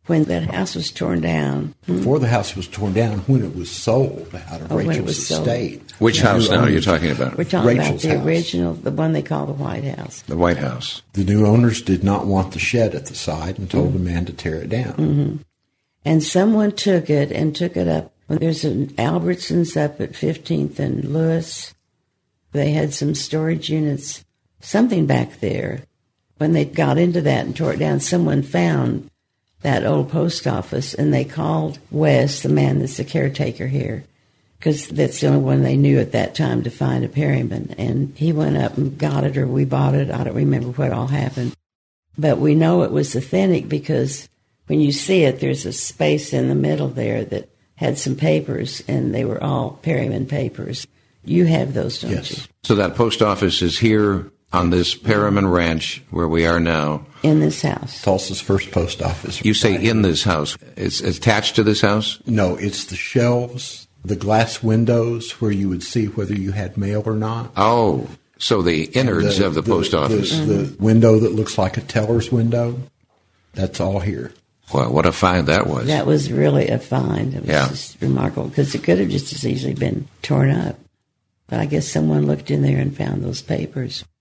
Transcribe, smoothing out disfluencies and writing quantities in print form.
when that house was torn down. Before the house was torn down, when it was sold out of Rachel's estate. Which house now are you talking about? We're talking Rachel's about the house. original, the one they call the White House. The White House. The new owners did not want the shed at the side and told the man to tear it down. And someone took it and took it up. There's an Albertsons up at 15th and Lewis. They had some storage units, something back there. When they got into that and tore it down, someone found that old post office, and they called Wes, the man that's the caretaker here, because that's the only one they knew at that time to find a Perryman. And he went up and got it, or we bought it. I don't remember what all happened. But we know it was authentic because when you see it, there's a space in the middle there that had some papers, and they were all Perryman papers. You have those, don't you? So that post office is here on this Perryman Ranch where we are now. In this house. Tulsa's first post office. You say in this house. It's attached to this house? No, it's the shelves, the glass windows where you would see whether you had mail or not. Oh, so the innards of the post office. The window that looks like a teller's window, that's all here. Well, what a find that was. That was really a find. It was just remarkable because it could have just as easily been torn up. But I guess someone looked in there and found those papers.